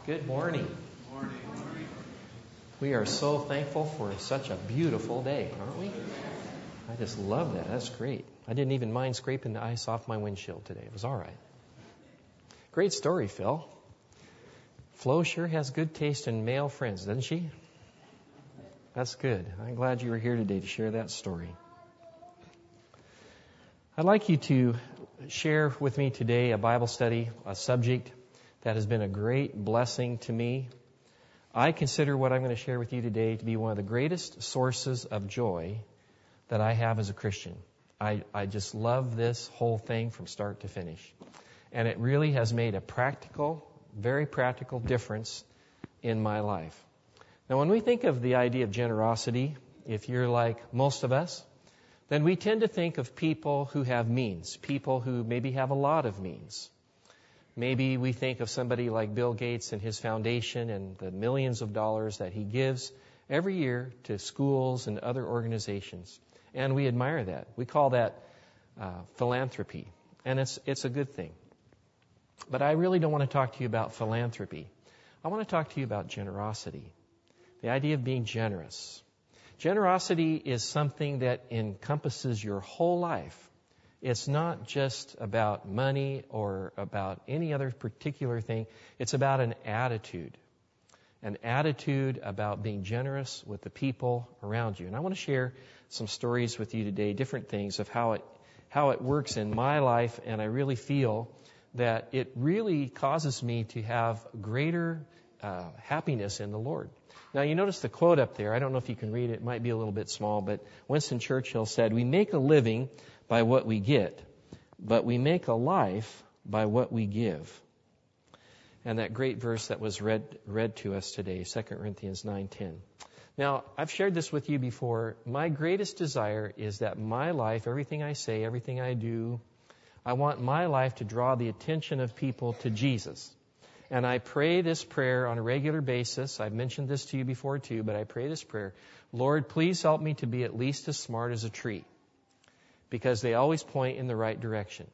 Good morning. We are so thankful for such a beautiful day, aren't we? I just love that. That's great. I didn't even mind scraping the ice off my windshield today. It was all right. Great story, Phil. Flo sure has good taste in male friends, doesn't she? That's good. I'm glad you were here today to share that story. I'd like you to share with me today a Bible study, a subject that has been a great blessing to me. I consider what I'm going to share with you today to be one of the greatest sources of joy that I have as a Christian. I just love this whole thing from start to finish. And it really has made a practical, very practical difference in my life. Now, when we think of the idea of generosity, if you're like most of us, then we tend to think of people who have means, people who maybe have a lot of means. Maybe we think of somebody like Bill Gates and his foundation and the millions of dollars that he gives every year to schools and other organizations. And we admire that. We call that philanthropy. And it's a good thing. But I really don't want to talk to you about philanthropy. I want to talk to you about generosity. The idea of being generous. Generosity is something that encompasses your whole life. It's not just about money or about any other particular thing. It's about an attitude about being generous with the people around you. And I want to share some stories with you today, different things of how it works in my life, and I really feel that it really causes me to have greater happiness in the Lord. Now, you notice the quote up there. I don't know if you can read it. It might be a little bit small, but Winston Churchill said, "We make a living by what we get, but we make a life by what we give." And that great verse that was read to us today, 2 Corinthians 9:10. Now, I've shared this with you before. My greatest desire is that my life, everything I say, everything I do, I want my life to draw the attention of people to Jesus. And I pray this prayer on a regular basis. I've mentioned this to you before too, but I pray this prayer. Lord, please help me to be at least as smart as a tree, because they always point in the right direction.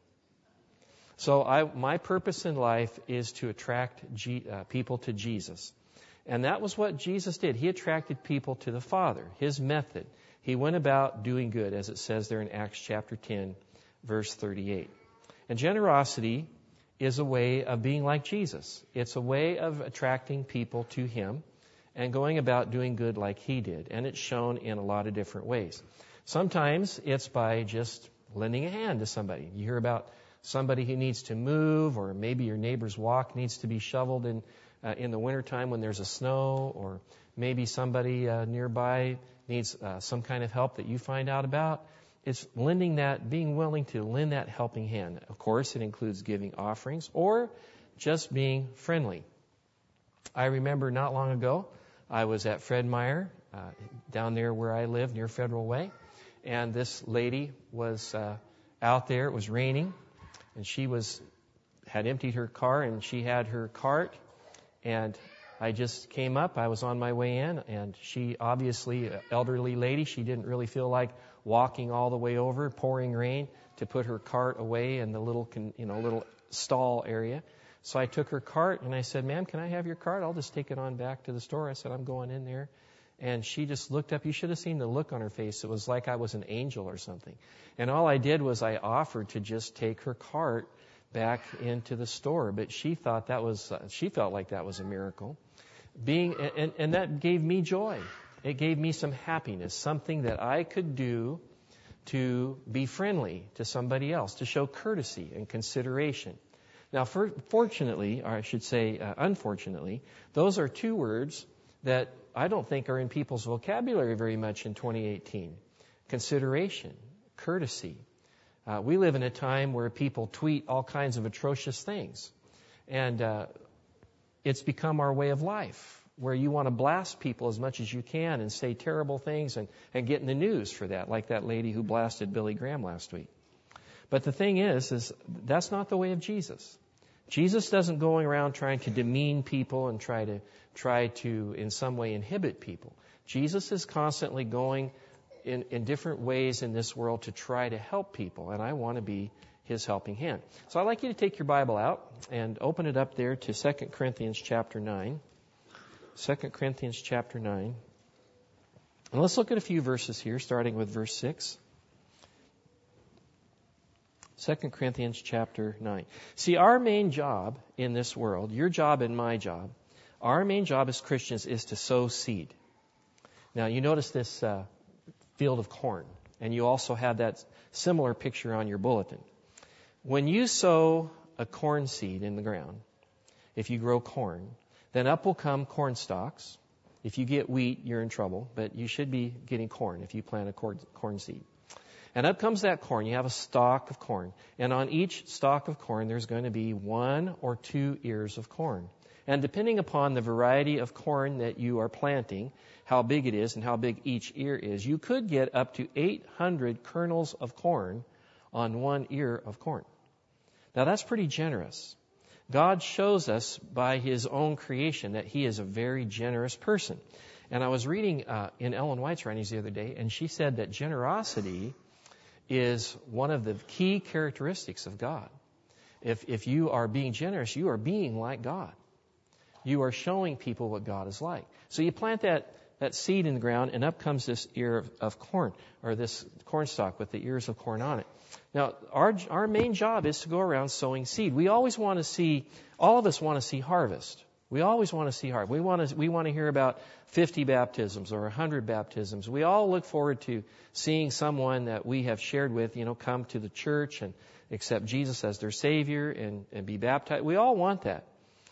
So my purpose in life is to attract people to Jesus. And that was what Jesus did. He attracted people to the Father, His method. He went about doing good, as it says there in Acts chapter 10, verse 38. And generosity is a way of being like Jesus. It's a way of attracting people to Him and going about doing good like He did. And it's shown in a lot of different ways. Sometimes it's by just lending a hand to somebody. You hear about somebody who needs to move, or maybe your neighbor's walk needs to be shoveled in the wintertime when there's a snow, or maybe somebody nearby needs some kind of help that you find out about. It's lending that, being willing to lend that helping hand. Of course, it includes giving offerings or just being friendly. I remember not long ago, I was at Fred Meyer, down there where I live, near Federal Way. And this lady was out there. It was raining, and she had emptied her car, and she had her cart. And I just came up. I was on my way in, and she, obviously, an elderly lady, she didn't really feel like walking all the way over, pouring rain, to put her cart away in the little stall area. So I took her cart, and I said, "Ma'am, can I have your cart? I'll just take it on back to the store." I said, "I'm going in there." And she just looked up. You should have seen the look on her face. It was like I was an angel or something. And all I did was I offered to just take her cart back into the store. But she thought she felt like that was a miracle. And that gave me joy. It gave me some happiness, something that I could do to be friendly to somebody else, to show courtesy and consideration. Now, fortunately, or I should say unfortunately, those are two words that I don't think are in people's vocabulary very much in 2018. Consideration, courtesy. We live in a time where people tweet all kinds of atrocious things. And it's become our way of life, where you want to blast people as much as you can and say terrible things and get in the news for that, like that lady who blasted Billy Graham last week. But the thing is that's not the way of Jesus. Jesus doesn't go around trying to demean people and try to in some way inhibit people. Jesus is constantly going in different ways in this world to try to help people, and I want to be His helping hand. So I'd like you to take your Bible out and open it up there to 2 Corinthians chapter 9. 2 Corinthians chapter 9. And let's look at a few verses here, starting with verse 6. 2 Corinthians chapter 9. See, our main job in this world, your job and my job, our main job as Christians is to sow seed. Now, you notice this field of corn, and you also have that similar picture on your bulletin. When you sow a corn seed in the ground, if you grow corn, then up will come corn stalks. If you get wheat, you're in trouble, but you should be getting corn if you plant a corn seed. And up comes that corn. You have a stalk of corn. And on each stalk of corn, there's going to be 1 or 2 ears of corn. And depending upon the variety of corn that you are planting, how big it is and how big each ear is, you could get up to 800 kernels of corn on 1 ear of corn. Now that's pretty generous. God shows us by His own creation that He is a very generous person. And I was reading in Ellen White's writings the other day, and she said that generosity is one of the key characteristics of God. If you are being generous, you are being like God. You are showing people what God is like. So you plant that seed in the ground, and up comes this ear of corn, or this corn stalk with the ears of corn on it. Now, our main job is to go around sowing seed. We always want to see, all of us want to see harvest. We always want to see harvest. We want to hear about 50 baptisms or 100 baptisms. We all look forward to seeing someone that we have shared with, come to the church and accept Jesus as their Savior and be baptized. We all want that.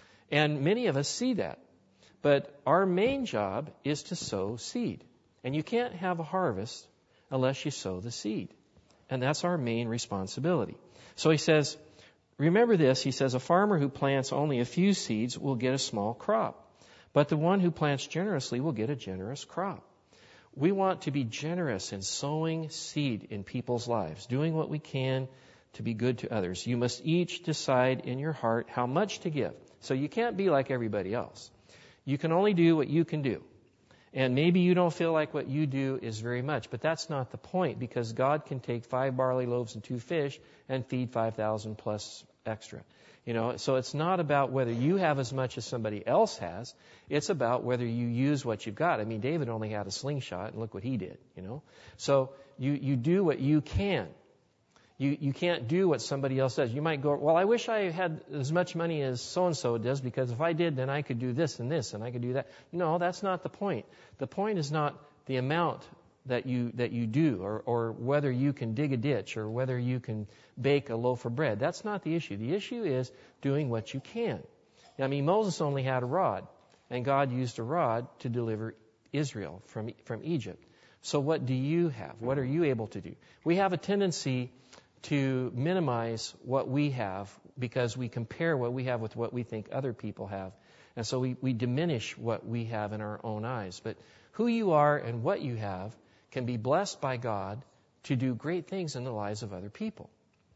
And many of us see that. But our main job is to sow seed. And you can't have a harvest unless you sow the seed. And that's our main responsibility. So he says, remember this, he says, a farmer who plants only a few seeds will get a small crop. But the one who plants generously will get a generous crop. We want to be generous in sowing seed in people's lives, doing what we can to be good to others. You must each decide in your heart how much to give. So you can't be like everybody else. You can only do what you can do. And maybe you don't feel like what you do is very much, but that's not the point, because God can take 5 barley loaves and 2 fish and feed 5,000 plus extra. So it's not about whether you have as much as somebody else has. It's about whether you use what you've got. I mean, David only had a slingshot, and look what he did, So you do what you can. You can't do what somebody else does. You might go, well, I wish I had as much money as so-and-so does, because if I did, then I could do this, and I could do that. No, that's not the point. The point is not the amount that you do, or whether you can dig a ditch, or whether you can bake a loaf of bread. That's not the issue. The issue is doing what you can. I mean, Moses only had a rod, and God used a rod to deliver Israel from Egypt. So what do you have? What are you able to do? We have a tendency to minimize what we have because we compare what we have with what we think other people have. And so we diminish what we have in our own eyes. But who you are and what you have can be blessed by God to do great things in the lives of other people.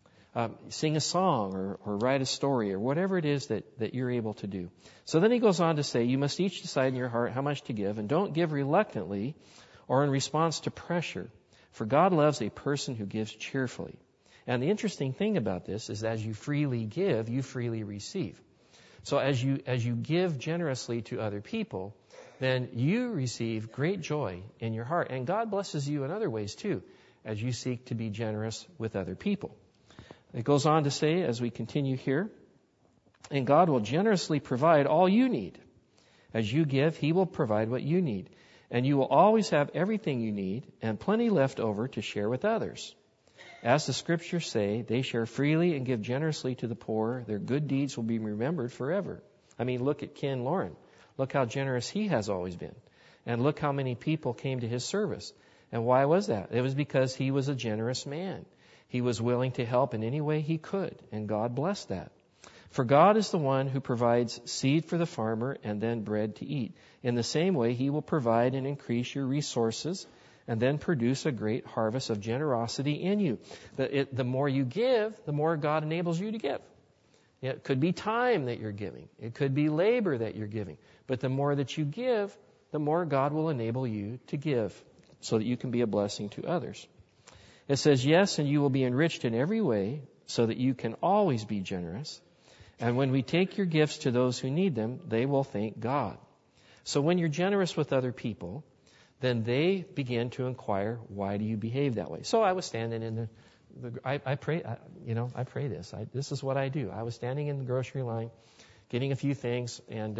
Sing a song or write a story or whatever it is that you're able to do. So then he goes on to say, you must each decide in your heart how much to give, and don't give reluctantly or in response to pressure, for God loves a person who gives cheerfully. And the interesting thing about this is, as you freely give, you freely receive. So as you give generously to other people, then you receive great joy in your heart. And God blesses you in other ways too, as you seek to be generous with other people. It goes on to say, as we continue here, and God will generously provide all you need. As you give, He will provide what you need. And you will always have everything you need and plenty left over to share with others. As the Scriptures say, they share freely and give generously to the poor. Their good deeds will be remembered forever. I mean, look at Ken Lauren. Look how generous he has always been. And look how many people came to his service. And why was that? It was because he was a generous man. He was willing to help in any way he could, and God blessed that. For God is the one who provides seed for the farmer and then bread to eat. In the same way, He will provide and increase your resources and then produce a great harvest of generosity in you. The more you give, the more God enables you to give. It could be time that you're giving. It could be labor that you're giving. But the more that you give, the more God will enable you to give so that you can be a blessing to others. It says, yes, and you will be enriched in every way so that you can always be generous. And when we take your gifts to those who need them, they will thank God. So when you're generous with other people, then they begin to inquire, why do you behave that way? So I was standing in I pray this. This is what I do. I was standing in the grocery line, getting a few things, and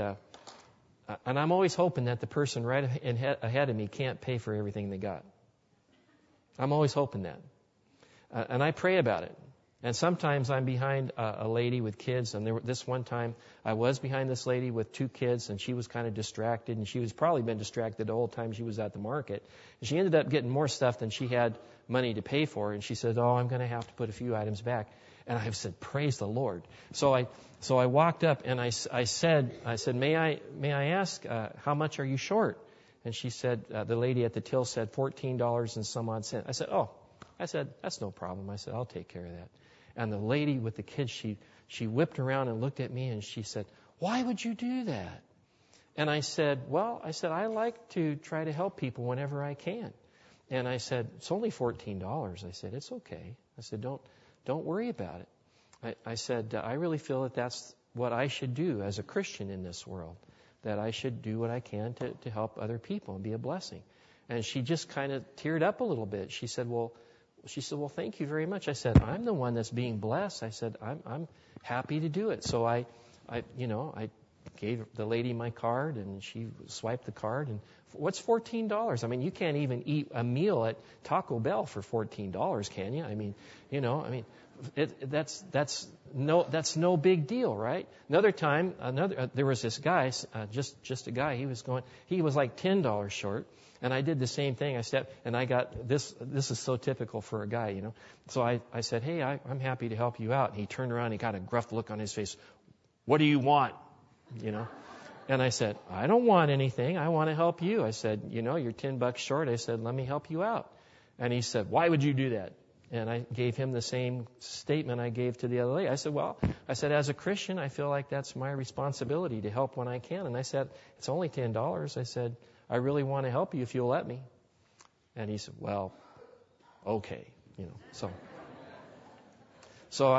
I'm always hoping that the person right ahead of me can't pay for everything they got. I'm always hoping that. And I pray about it. And sometimes I'm behind a lady with kids, and this one time I was behind this lady with 2 kids, and she was kind of distracted, and she was probably been distracted the whole time she was at the market. And she ended up getting more stuff than she had money to pay for, and she said, "Oh, I'm going to have to put a few items back." And I said, "Praise the Lord." So I walked up and I said, "May I ask how much are you short?" And she said, the lady at the till said $14 and some odd cents. I said, "That's no problem." I said, "I'll take care of that." And the lady with the kids, she whipped around and looked at me and she said, "Why would you do that?" And I said, I like to try to help people whenever I can. And I said, "It's only $14. I said, "It's okay." I said, Don't worry about it." I said, "I really feel that that's what I should do as a Christian in this world, that I should do what I can to help other people and be a blessing." And she just kind of teared up a little bit. She said, well, thank you very much. I said, "I'm the one that's being blessed." I said, I'm happy to do it. So I gave the lady my card, and she swiped the card. And what's $14? I mean, you can't even eat a meal at Taco Bell for $14, can you? That's no big deal, right? Another time, there was this guy, just a guy. He was like $10 short. And I did the same thing. I stepped, and I got this. This is so typical for a guy, So I said, "Hey, I'm happy to help you out." And he turned around, and he got a gruff look on his face. "What do you want?" And I said, "I don't want anything. I want to help you." I said, "You're $10 short." I said, "Let me help you out." And he said, "Why would you do that?" And I gave him the same statement I gave to the other lady. I said, "As a Christian, I feel like that's my responsibility to help when I can." And I said, "It's only $10. I said, "I really want to help you if you'll let me." And he said, "Well, okay." So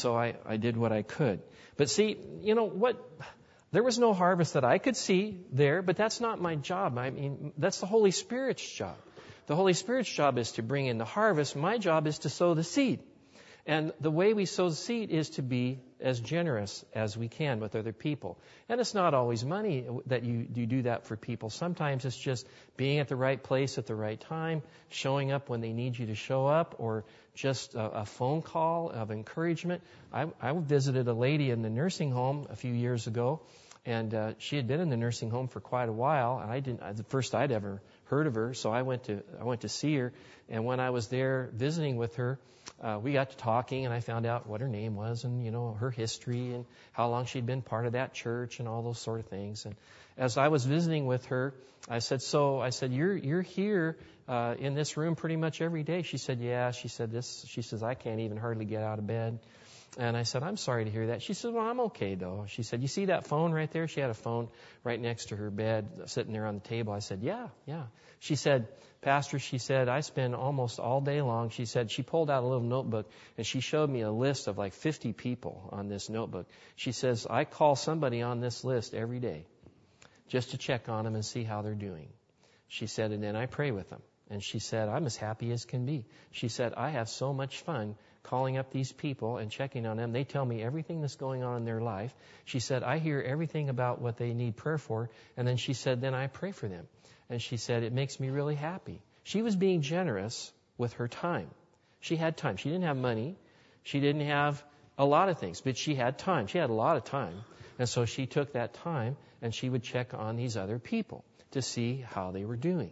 I did what I could. But see, what? There was no harvest that I could see there, but that's not my job. I mean, that's the Holy Spirit's job. The Holy Spirit's job is to bring in the harvest. My job is to sow the seed. And the way we sow the seed is to be as generous as we can with other people. And it's not always money that you do that for people. Sometimes it's just being at the right place at the right time, showing up when they need you to show up, or just a phone call of encouragement. I visited a lady in the nursing home a few years ago, and she had been in the nursing home for quite a while. And the first I'd ever heard of her, so I went to see her. And when I was there visiting with her, we got to talking, and I found out what her name was, and her history, and how long she'd been part of that church, and all those sort of things. And as I was visiting with her, I said, "You're here in this room pretty much every day?" She said, "Yeah." She says, "I can't even hardly get out of bed." And I said, "I'm sorry to hear that." She said, "Well, I'm okay though." She said, "You see that phone right there?" She had a phone right next to her bed, sitting there on the table. I said, Yeah. She said, "Pastor," she said, "I spend almost all day long." She said, she pulled out a little notebook, and she showed me a list of like 50 people on this notebook. She says, "I call somebody on this list every day just to check on them and see how they're doing." She said, "And then I pray with them." And she said, "I'm as happy as can be." She said, "I have so much fun calling up these people and checking on them. They tell me everything that's going on in their life." She said, "I hear everything about what they need prayer for." And then she said, "Then I pray for them." And she said, "It makes me really happy." She was being generous with her time. She had time. She didn't have money. She didn't have a lot of things, but she had time. She had a lot of time. And so she took that time, and she would check on these other people to see how they were doing.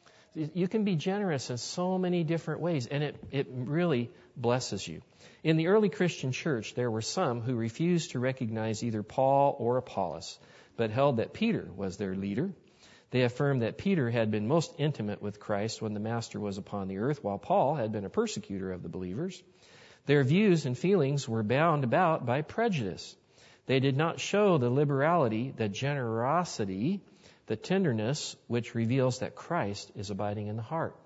You can be generous in so many different ways, and it really blesses you. In the early Christian church, there were some who refused to recognize either Paul or Apollos, but held that Peter was their leader. They affirmed that Peter had been most intimate with Christ when the Master was upon the earth, while Paul had been a persecutor of the believers. Their views and feelings were bound about by prejudice. They did not show the liberality, the generosity, the tenderness which reveals that Christ is abiding in the heart.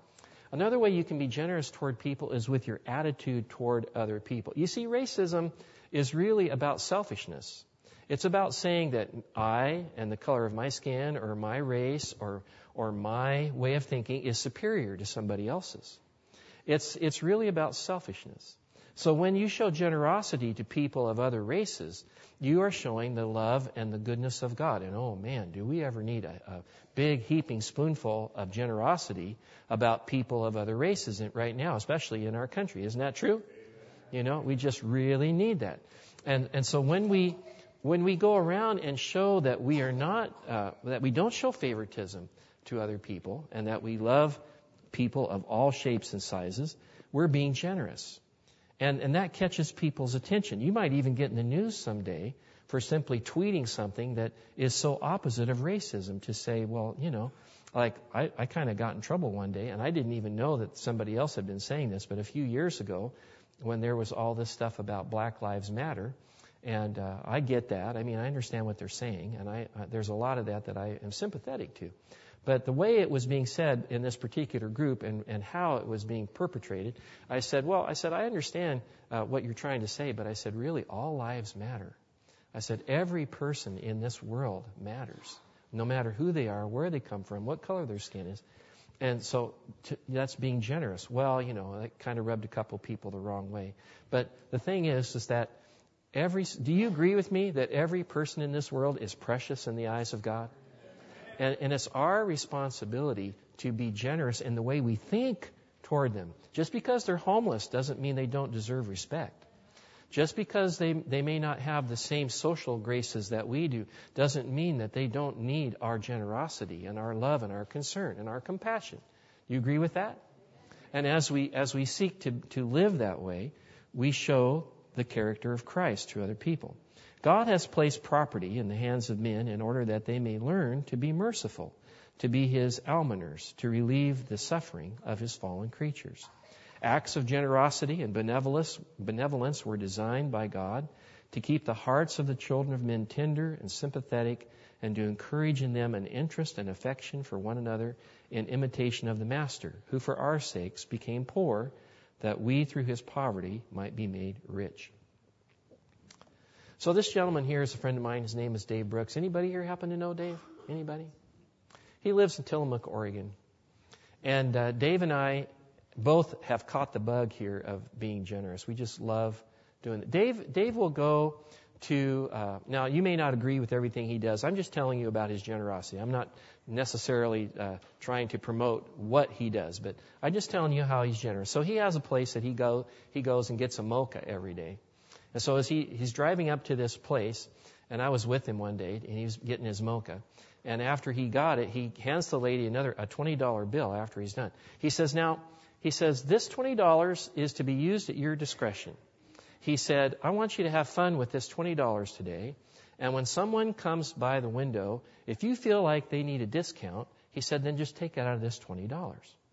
Another way you can be generous toward people is with your attitude toward other people. You see, racism is really about selfishness. It's about saying that I and the color of my skin or my race or my way of thinking is superior to somebody else's. It's really about selfishness. So when you show generosity to people of other races, you are showing the love and the goodness of God. And oh man, do we ever need a big heaping spoonful of generosity about people of other races right now, especially in our country. Isn't that true? You know, we just really need that. And so when we go around and show that we are not, that we don't show favoritism to other people and that we love people of all shapes and sizes, we're being generous. And that catches people's attention. You might even get in the news someday for simply tweeting something that is so opposite of racism to say, well, you know, like I kind of got in trouble one day, and I didn't even know that somebody else had been saying this, but a few years ago when there was all this stuff about Black Lives Matter, and I get that. I mean, I understand what they're saying, and there's a lot of that I am sympathetic to. But the way it was being said in this particular group and how it was being perpetrated, I said, I understand what you're trying to say, but I said, really, all lives matter. I said, every person in this world matters, no matter who they are, where they come from, what color their skin is. And so that's being generous. Well, you know, that kind of rubbed a couple people the wrong way. But the thing is that do you agree with me that every person in this world is precious in the eyes of God? And it's our responsibility to be generous in the way we think toward them. Just because they're homeless doesn't mean they don't deserve respect. Just because they may not have the same social graces that we do doesn't mean that they don't need our generosity and our love and our concern and our compassion. You agree with that? And as we seek to live that way, we show the character of Christ to other people. God has placed property in the hands of men in order that they may learn to be merciful, to be His almoners, to relieve the suffering of His fallen creatures. Acts of generosity and benevolence were designed by God to keep the hearts of the children of men tender and sympathetic and to encourage in them an interest and affection for one another in imitation of the Master, who for our sakes became poor, that we through His poverty might be made rich. So this gentleman here is a friend of mine. His name is Dave Brooks. Anybody here happen to know Dave? Anybody? He lives in Tillamook, Oregon. And Dave and I both have caught the bug here of being generous. We just love doing it. Dave will go to, now you may not agree with everything he does. I'm just telling you about his generosity. I'm not necessarily trying to promote what he does, but I'm just telling you how he's generous. So he has a place that he goes and gets a mocha every day. And so as he's driving up to this place, and I was with him one day, and he was getting his mocha. And after he got it, he hands the lady a $20 bill after he's done. He says, this $20 is to be used at your discretion. He said, I want you to have fun with this $20 today. And when someone comes by the window, if you feel like they need a discount, he said, then just take it out of this $20.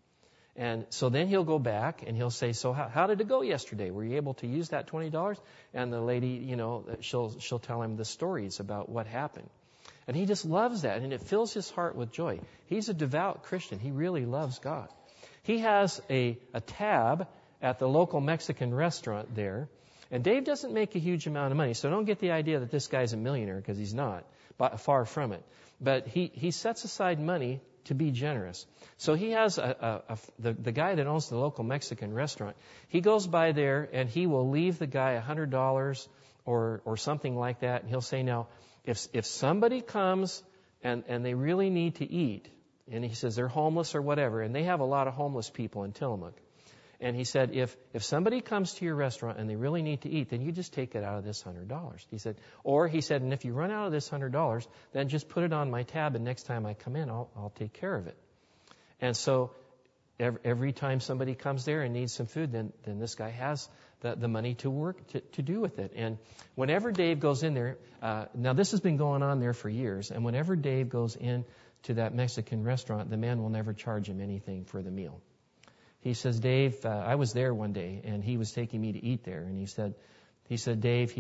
And so then he'll go back and he'll say, so how did it go yesterday? Were you able to use that $20? And the lady, you know, she'll tell him the stories about what happened. And he just loves that, and it fills his heart with joy. He's a devout Christian. He really loves God. He has a tab at the local Mexican restaurant there, and Dave doesn't make a huge amount of money, so don't get the idea that this guy's a millionaire, because he's not, far from it. But he sets aside money to be generous. So he has the guy that owns the local Mexican restaurant. He goes by there and he will leave the guy $100 or something like that. And he'll say, now, if somebody comes and they really need to eat, and he says they're homeless or whatever, and they have a lot of homeless people in Tillamook. And he said, if somebody comes to your restaurant and they really need to eat, then you just take it out of this $100. He said, and if you run out of this $100, then just put it on my tab, and next time I come in, I'll take care of it. And so every time somebody comes there and needs some food, then this guy has the money to work to do with it. And whenever Dave goes in there, now this has been going on there for years, and whenever Dave goes in to that Mexican restaurant, the man will never charge him anything for the meal. He says, Dave, I was there one day, and he was taking me to eat there. And he said, Dave,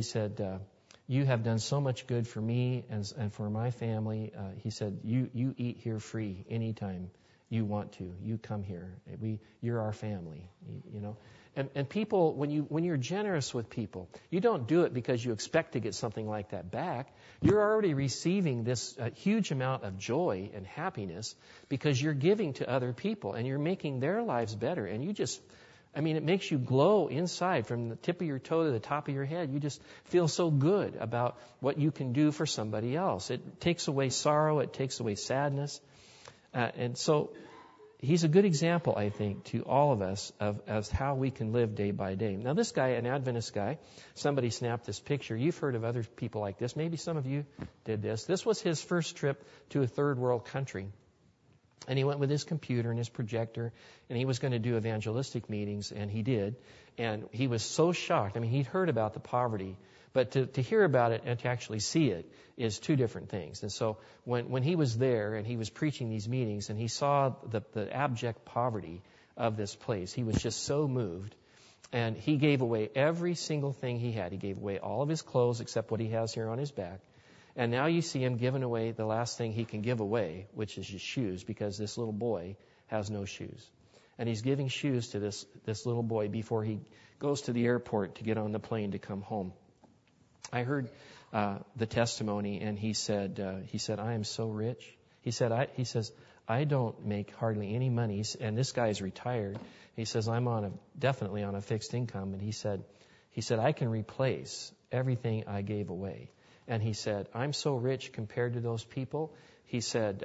you have done so much good for me and for my family. He said, you eat here free anytime you want to. You come here. You're our family, you know. And people, when you're generous with people, you don't do it because you expect to get something like that back. You're already receiving this huge amount of joy and happiness because you're giving to other people and you're making their lives better. And it makes you glow inside from the tip of your toe to the top of your head. You just feel so good about what you can do for somebody else. It takes away sorrow. It takes away sadness. And so he's a good example, I think, to all of us of how we can live day by day. Now, this guy, an Adventist guy, somebody snapped this picture. You've heard of other people like this. Maybe some of you did this. This was his first trip to a third world country. And he went with his computer and his projector, and he was going to do evangelistic meetings, and he did. And he was so shocked. I mean, he'd heard about the poverty, but to hear about it and to actually see it is two different things. And so when he was there and he was preaching these meetings and he saw the abject poverty of this place, he was just so moved. And he gave away every single thing he had. He gave away all of his clothes except what he has here on his back. And now you see him giving away the last thing he can give away, which is his shoes, because this little boy has no shoes. And he's giving shoes to this little boy before he goes to the airport to get on the plane to come home. I heard the testimony, and he said, I am so rich. He says, I don't make hardly any money. And this guy is retired. He says, I'm definitely on a fixed income. And he said, I can replace everything I gave away. And he said, I'm so rich compared to those people. He said,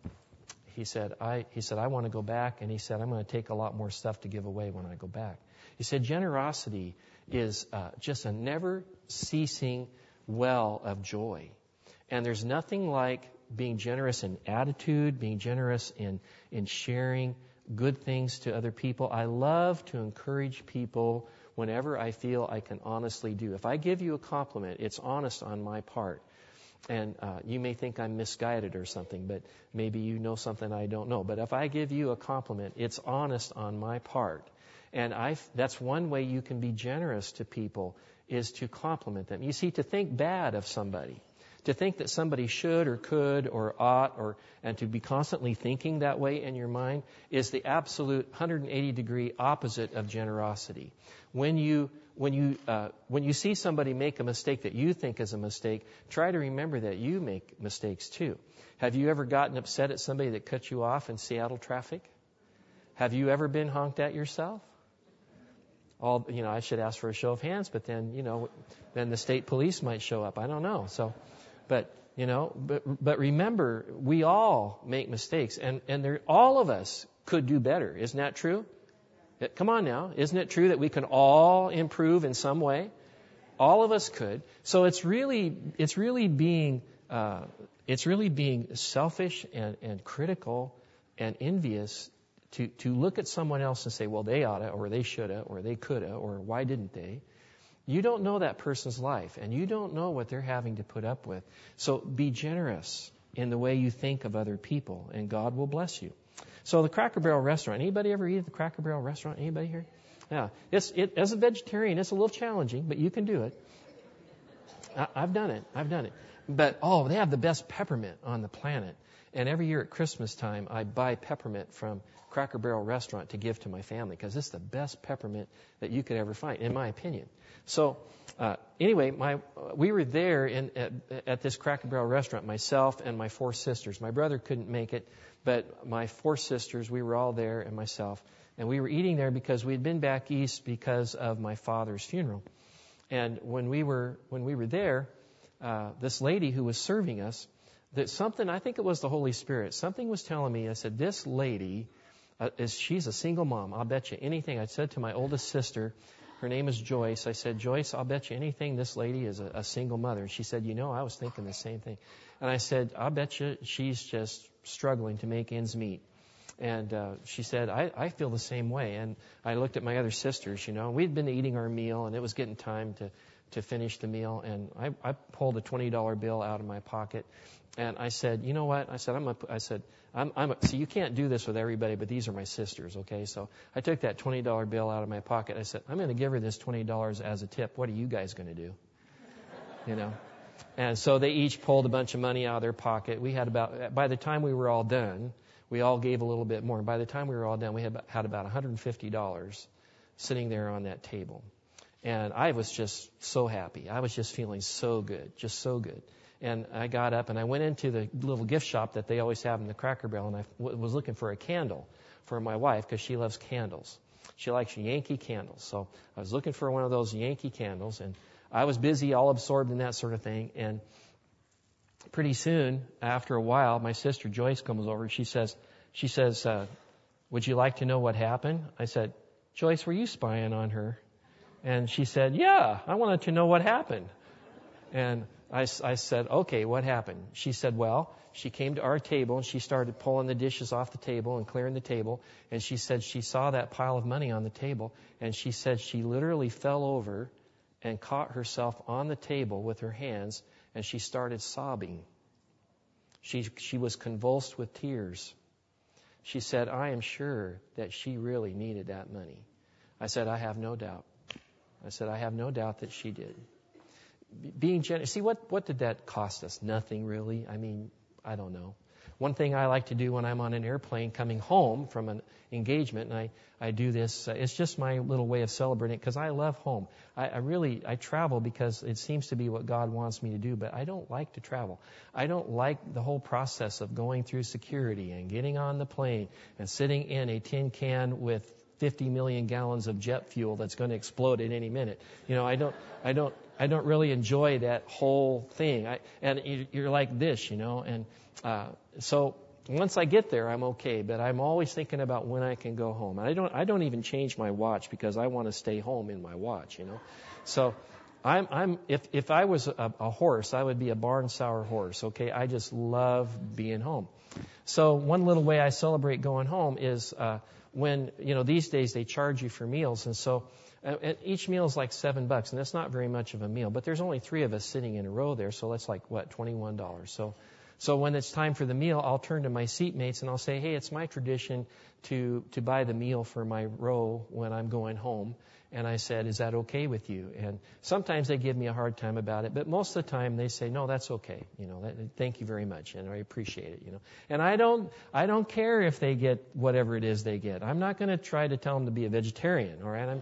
I want to go back. And he said, I'm going to take a lot more stuff to give away when I go back. He said, generosity is just a never-ceasing well of joy. And there's nothing like being generous in attitude, being generous in sharing good things to other people. I love to encourage people whenever I feel I can honestly do. If I give you a compliment, it's honest on my part. And you may think I'm misguided or something, but maybe you know something I don't know. But if I give you a compliment, it's honest on my part. And that's one way you can be generous to people, is to compliment them. You see, to think bad of somebody, to think that somebody should or could or ought, and to be constantly thinking that way in your mind, is the absolute 180-degree opposite of generosity. When you see somebody make a mistake that you think is a mistake, try to remember that you make mistakes too. Have you ever gotten upset at somebody that cut you off in Seattle traffic? Have you ever been honked at yourself? I should ask for a show of hands, but then the state police might show up. I don't know. So, but remember, we all make mistakes, and all of us could do better. Isn't that true? Come on now. Isn't it true that we can all improve in some way? All of us could. So it's really being selfish and critical and envious to look at someone else and say, well, they oughta, or they shoulda, or they coulda, or why didn't they? You don't know that person's life, and you don't know what they're having to put up with. So be generous in the way you think of other people, and God will bless you. So the Cracker Barrel restaurant. Anybody ever eat at the Cracker Barrel restaurant? Anybody here? Yeah. As a vegetarian, it's a little challenging, but you can do it. I've done it. But, they have the best peppermint on the planet. And every year at Christmas time, I buy peppermint from Cracker Barrel restaurant to give to my family, because it's the best peppermint that you could ever find, in my opinion. So, anyway, we were there at this Cracker Barrel restaurant, myself and my 4 sisters. My brother couldn't make it, but my 4 sisters, we were all there, and myself. And we were eating there because we had been back east because of my father's funeral. And when we were there, this lady who was serving us, that something, I think it was the Holy Spirit, something was telling me. I said, this lady, she's a single mom. I'll bet you anything. I said to my oldest sister, her name is Joyce. I said, Joyce, I'll bet you anything this lady is a single mother. And she said, I was thinking the same thing. And I said, I'll bet you she's just struggling to make ends meet. And she said, I feel the same way. And I looked at my other sisters, we'd been eating our meal, and it was getting time to finish the meal. And I pulled a $20 bill out of my pocket. And I said, you know what? I said, so you can't do this with everybody, but these are my sisters, okay? So I took that $20 bill out of my pocket. I said, I'm going to give her this $20 as a tip. What are you guys going to do? And so they each pulled a bunch of money out of their pocket. We had by the time we were all done, we all gave a little bit more. And by the time we were all done, we had about $150 sitting there on that table. And I was just so happy. I was just feeling so good, just so good. And I got up and I went into the little gift shop that they always have in the Cracker Barrel, and I was looking for a candle for my wife because she loves candles. She likes Yankee candles. So I was looking for one of those Yankee candles, and I was busy, all absorbed in that sort of thing. And pretty soon, after a while, my sister Joyce comes over and she says, would you like to know what happened? I said, Joyce, were you spying on her? And she said, yeah, I wanted to know what happened. And I said, okay, what happened? She said, well, she came to our table and she started pulling the dishes off the table and clearing the table. And she said she saw that pile of money on the table. And she said she literally fell over and caught herself on the table with her hands, and she started sobbing. She was convulsed with tears. She said, I am sure that she really needed that money. I said, I have no doubt. I said, I have no doubt that she did. Being generous. See, what did that cost us? Nothing really. I mean, I don't know. One thing I like to do when I'm on an airplane coming home from an engagement, and I do this, it's just my little way of celebrating because I love home. I travel because it seems to be what God wants me to do, but I don't like to travel. I don't like the whole process of going through security and getting on the plane and sitting in a tin can with 50 million gallons of jet fuel that's going to explode at any minute. You know, I don't really enjoy that whole thing. And you're like this, you know, and so once I get there, I'm okay, but I'm always thinking about when I can go home. I don't even change my watch because I want to stay home in my watch, you know. So if I was a horse, I would be a barn sour horse, okay? I just love being home. So one little way I celebrate going home is when, you know, these days they charge you for meals, and so each meal is like $7, and that's not very much of a meal, but there's only 3 of us sitting in a row there, so that's like, what, $21. So when it's time for the meal, I'll turn to my seatmates and I'll say, hey, it's my tradition to buy the meal for my row when I'm going home. And I said, is that okay with you? And sometimes they give me a hard time about it, but most of the time they say, no, that's okay. You know, thank you very much, and I appreciate it. You know, and I don't care if they get whatever it is they get. I'm not going to try to tell them to be a vegetarian. All right,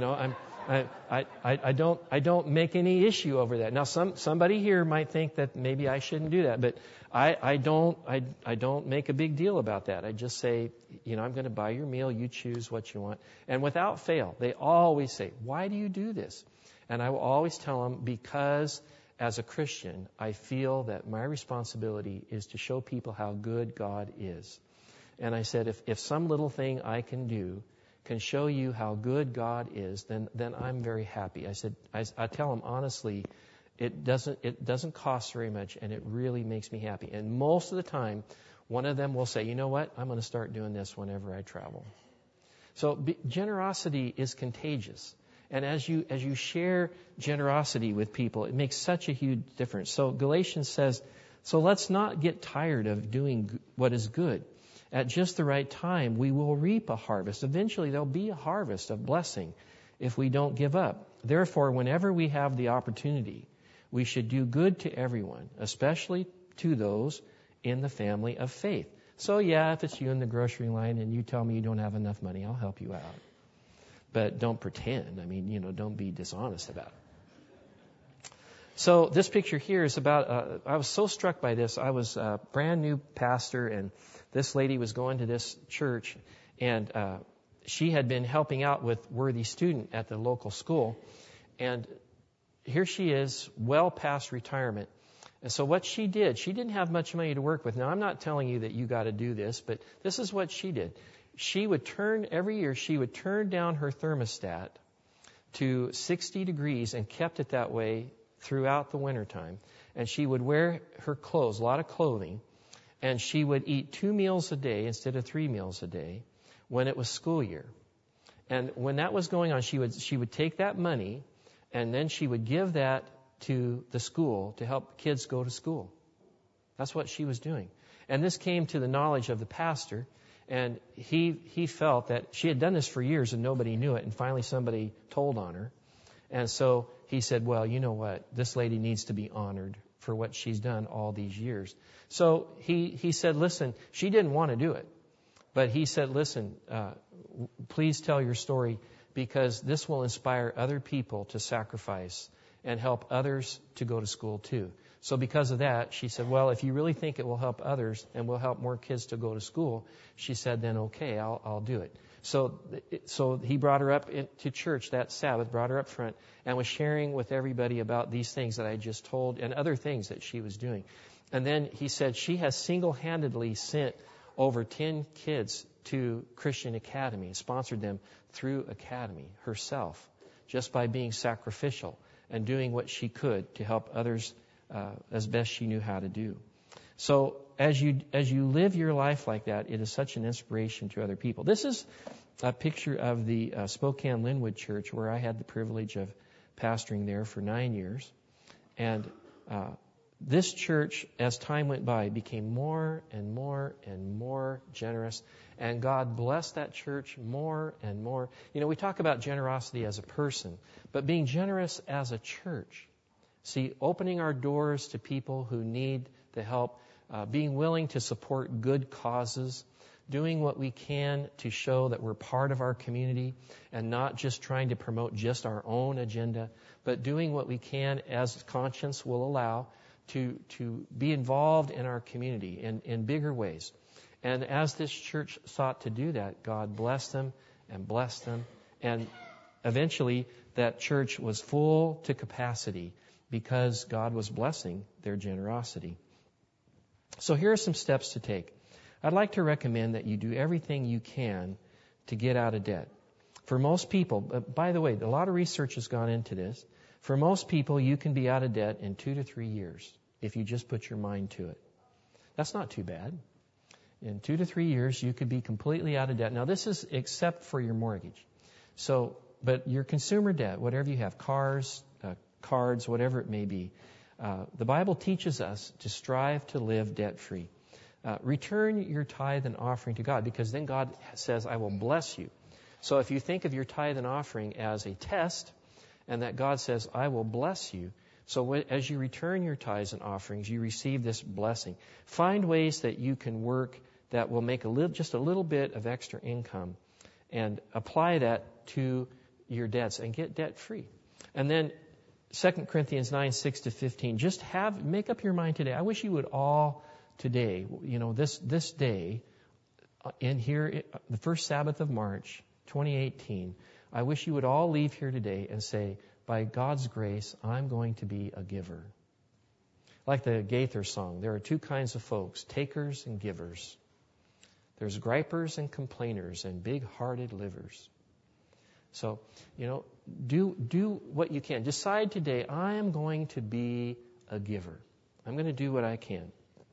I don't make any issue over that. Now, somebody here might think that maybe I shouldn't do that, but I don't make a big deal about that. I just say, you know, I'm going to buy your meal. You choose what you want. And without fail, they always say, why do you do this? And I will always tell them, because as a Christian, I feel that my responsibility is to show people how good God is. And I said, if some little thing I can do can show you how good God is, then I'm very happy. I said, I tell them honestly, it doesn't cost very much, and it really makes me happy. And most of the time, one of them will say, you know what, I'm going to start doing this whenever I travel. So generosity is contagious. And as you share generosity with people, it makes such a huge difference. So Galatians says, so let's not get tired of doing what is good. At just the right time, we will reap a harvest. Eventually, there'll be a harvest of blessing if we don't give up. Therefore, whenever we have the opportunity, we should do good to everyone, especially to those in the family of faith. So yeah, if it's you in the grocery line and you tell me you don't have enough money, I'll help you out. But don't pretend. I mean, you know, don't be dishonest about it. So this picture here is about, I was so struck by this. I was a brand new pastor, and this lady was going to this church, and she had been helping out with Worthy Student at the local school. And here she is, well past retirement. And so what she did, she didn't have much money to work with. Now, I'm not telling you that you got to do this, but this is what she did. Every year, she would turn down her thermostat to 60 degrees and kept it that way throughout the wintertime. And she would wear her clothes, a lot of clothing, and she would eat 2 meals a day instead of 3 meals a day when it was school year. And when that was going on, she would take that money, and then she would give that to the school to help kids go to school. That's what she was doing. And this came to the knowledge of the pastor, and he felt that she had done this for years and nobody knew it, and finally somebody told on her. And so he said, well, you know what? This lady needs to be honored for what she's done all these years. So he said, listen, she didn't want to do it. But he said, listen, please tell your story because this will inspire other people to sacrifice and help others to go to school too. So because of that, she said, well, if you really think it will help others and will help more kids to go to school, she said, then okay, I'll do it. So he brought her up to church that Sabbath, brought her up front, and was sharing with everybody about these things that I just told and other things that she was doing. And then he said she has single-handedly sent over 10 kids to Christian Academy, sponsored them through Academy herself, just by being sacrificial and doing what she could to help others as best she knew how to do. So as you live your life like that, it is such an inspiration to other people. This is a picture of the Spokane Linwood Church where I had the privilege of pastoring there for 9 years. And this church, as time went by, became more and more and more generous. And God blessed that church more and more. You know, we talk about generosity as a person, but being generous as a church. See, opening our doors to people who need the help, being willing to support good causes, doing what we can to show that we're part of our community and not just trying to promote just our own agenda, but doing what we can as conscience will allow to be involved in our community in bigger ways. And as this church sought to do that, God blessed them. And eventually that church was full to capacity because God was blessing their generosity. So here are some steps to take. I'd like to recommend that you do everything you can to get out of debt. For most people, by the way, a lot of research has gone into this. For most people, you can be out of debt in 2 to 3 years if you just put your mind to it. That's not too bad. In 2 to 3 years, you could be completely out of debt. Now, this is except for your mortgage. So, but your consumer debt, whatever you have, cars, cards, whatever it may be, the Bible teaches us to strive to live debt-free. Return your tithe and offering to God because then God says, I will bless you. So if you think of your tithe and offering as a test and that God says, I will bless you, so as you return your tithes and offerings, you receive this blessing. Find ways that you can work that will make just a little bit of extra income and apply that to your debts and get debt-free. And then 2 Corinthians 9:6-15, just make up your mind today. I wish you would all today, this day, in here, the first Sabbath of March, 2018, I wish you would all leave here today and say, by God's grace, I'm going to be a giver. Like the Gaither song, there are two kinds of folks, takers and givers. There's gripers and complainers and big-hearted livers. So, do what you can. Decide today, I am going to be a giver. I'm going to do what I can.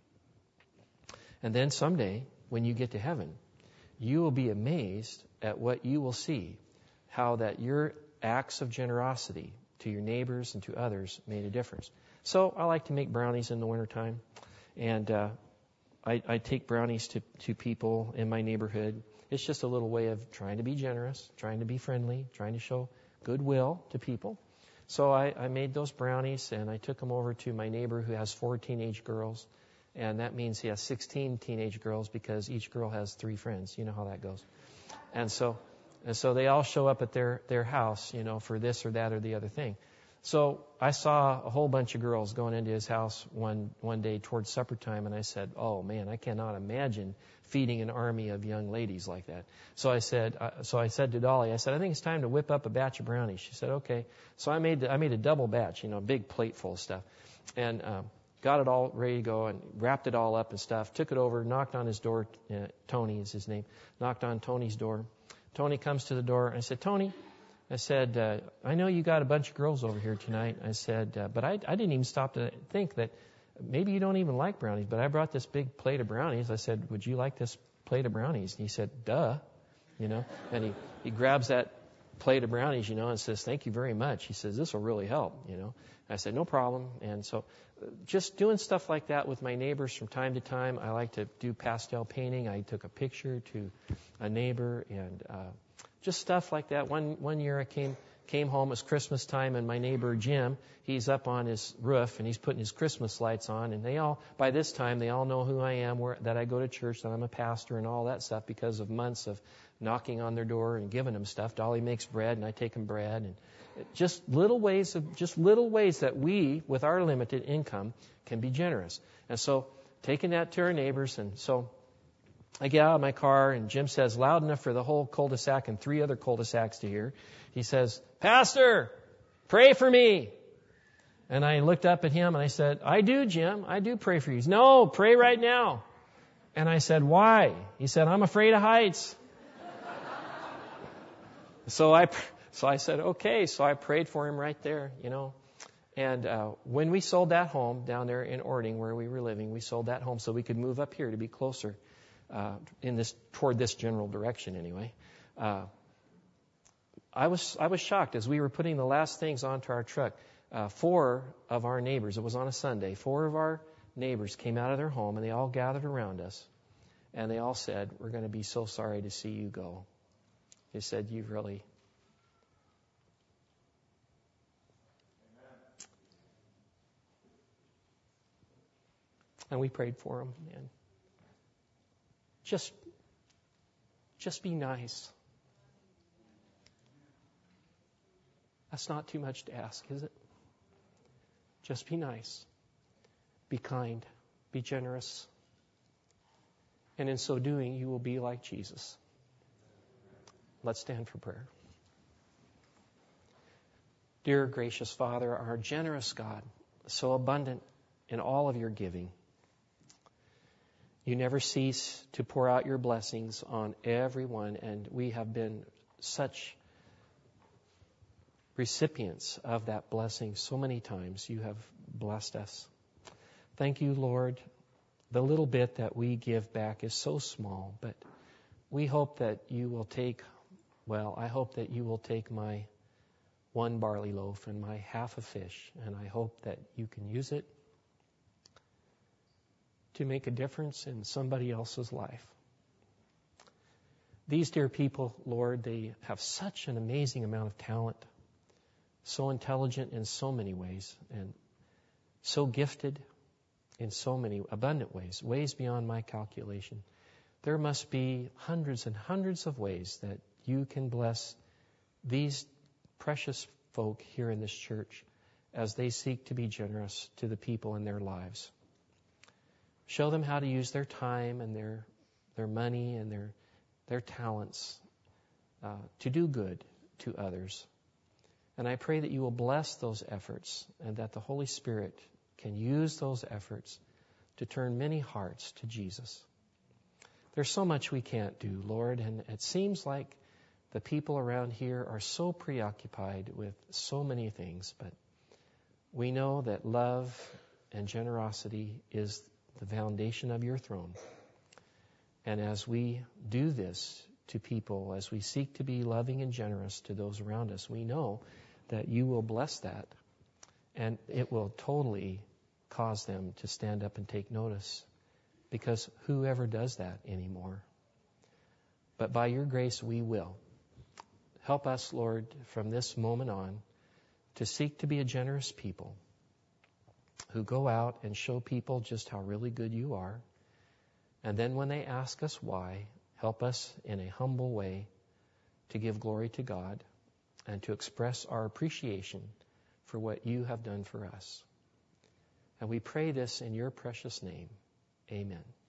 And then someday, when you get to heaven, you will be amazed at what you will see, how that your acts of generosity to your neighbors and to others made a difference. So I like to make brownies in the wintertime, and I take brownies to people in my neighborhood. It's just a little way of trying to be generous, trying to be friendly, trying to show goodwill to people. So I made those brownies, and I took them over to my neighbor who has 4 teenage girls, and that means he has 16 teenage girls because each girl has 3 friends. You know how that goes. And so they all show up at their house, for this or that or the other thing. So I saw a whole bunch of girls going into his house one day towards supper time, and I said, oh man, I cannot imagine feeding an army of young ladies like that. So I said to Dolly, I said, I think it's time to whip up a batch of brownies. She said, okay. So I made a double batch, a big plate full of stuff, and got it all ready to go and wrapped it all up and stuff. Took it over, knocked on his door. Tony is his name. Knocked on Tony's door. Tony comes to the door, and I said, Tony, I said, I know you got a bunch of girls over here tonight. I said, but I didn't even stop to think that maybe you don't even like brownies, but I brought this big plate of brownies. I said, would you like this plate of brownies? And he said, duh, and he grabs that plate of brownies, and says, thank you very much. He says, this will really help, I said, no problem. And so just doing stuff like that with my neighbors from time to time. I like to do pastel painting. I took a picture to a neighbor and just stuff like that. One year I came came home. It was Christmas time, and my neighbor Jim, he's up on his roof, and he's putting his Christmas lights on. And by this time, they all know who I am, that I go to church, that I'm a pastor, and all that stuff because of months of knocking on their door and giving them stuff. Dolly makes bread, and I take them bread, and just little ways that we, with our limited income, can be generous. And so, taking that to our neighbors, and so I get out of my car, and Jim says, loud enough for the whole cul-de-sac and 3 other cul-de-sacs to hear. He says, "Pastor, pray for me." And I looked up at him and I said, "I do, Jim. I do pray for you." He said, "No, pray right now." And I said, "Why?" He said, "I'm afraid of heights." So I said, okay. So I prayed for him right there, And when we sold that home down there in Ording, where we were living, we sold that home so we could move up here to be closer toward this general direction anyway. I was shocked as we were putting the last things onto our truck. 4 of our neighbors, it was on a Sunday, 4 of our neighbors came out of their home, and they all gathered around us, and they all said, "We're going to be so sorry to see you go." They said, "You've really..." And we prayed for them, and just be nice. That's not too much to ask, is it? Just be nice. Be kind. Be generous. And in so doing, you will be like Jesus. Let's stand for prayer. Dear gracious Father, our generous God, so abundant in all of your giving, you never cease to pour out your blessings on everyone, and we have been such recipients of that blessing so many times. You have blessed us. Thank you, Lord. The little bit that we give back is so small, but we hope that you will I hope that you will take my 1 barley loaf and my half a fish, and I hope that you can use it to make a difference in somebody else's life. These dear people, Lord, they have such an amazing amount of talent, so intelligent in so many ways, and so gifted in so many abundant ways beyond my calculation. There must be hundreds and hundreds of ways that you can bless these precious folk here in this church as they seek to be generous to the people in their lives. Show them how to use their time and their money and their talents to do good to others. And I pray that you will bless those efforts and that the Holy Spirit can use those efforts to turn many hearts to Jesus. There's so much we can't do, Lord, and it seems like the people around here are so preoccupied with so many things, but we know that love and generosity is the foundation of your throne. And as we do this to people, as we seek to be loving and generous to those around us, we know that you will bless that, and it will totally cause them to stand up and take notice, because whoever does that anymore? But by your grace, we will. Help us, Lord, from this moment on, to seek to be a generous people who go out and show people just how really good you are. And then when they ask us why, help us in a humble way to give glory to God and to express our appreciation for what you have done for us. And we pray this in your precious name. Amen.